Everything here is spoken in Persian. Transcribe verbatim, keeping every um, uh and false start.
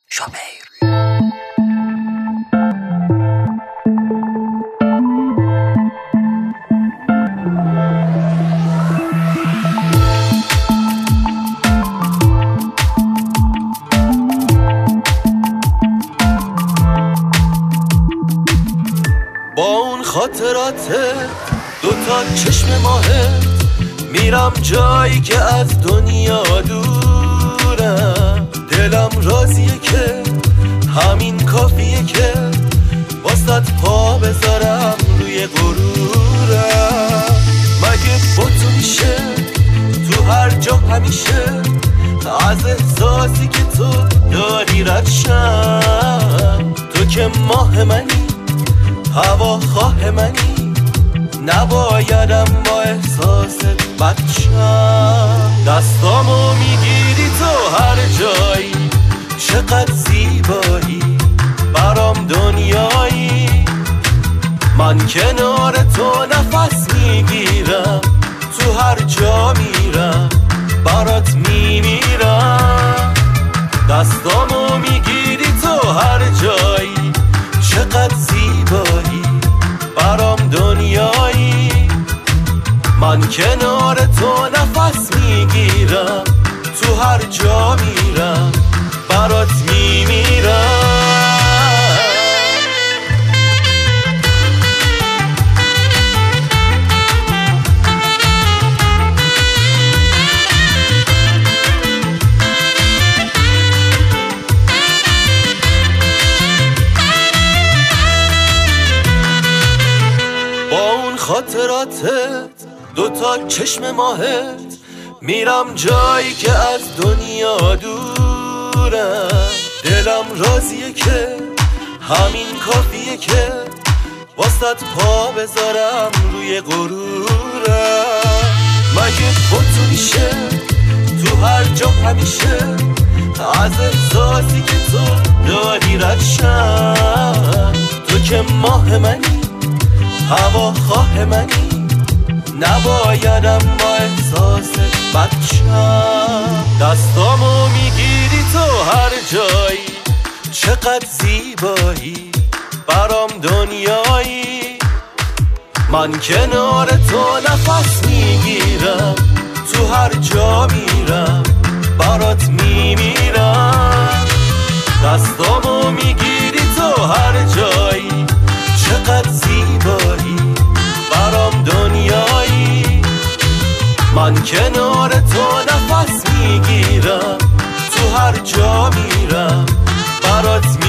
شوبیر. با اون خاطرات دوتا چشم ماهت میرم جایی که از دنیا دورم. دلم راضیه که همین کافیه که واسط پا بذارم روی غرورم. مگه با تو میشه تو هر جا همیشه از احساسی که تو داری رد شم؟ تو که ماه منی، هوا خواه منی، نبایدم با احساست بچم. دستامو میگیری تو هر جایی، چقدر زیبایی برام دنیایی. من کنار تو نفس میگیرم، تو هر جا میرم برات میمیرم. دستامو میگیری تو هر جایی، چقدر زیبایی برام دنیایی. من کنار تو نفس میگیرم، تو هر جا میرم برات میمیرم. خاطراتت دوتا چشم ماهت میرم جایی که از دنیا دورم. دلم راضیه که همین کافیه که واسط پا بذارم روی غرورم. مگه با تو میشه تو هر جا همیشه از احساسی که تو داری رد شم؟ تو که ماه منی، هوا خواه منی، نبایدم با احساست بچم. دستامو میگیری تو هر جایی، چقدر زیبایی برام دنیایی. من کنار تو نفس میگیرم، تو هر جا میرم برات میمیرم. دستامو میگیری تو هر جایی، چقدر زیبایی برام دنیایی. من کنار تو نفس میگیرم، تو هر جا میرم برات میمیرم.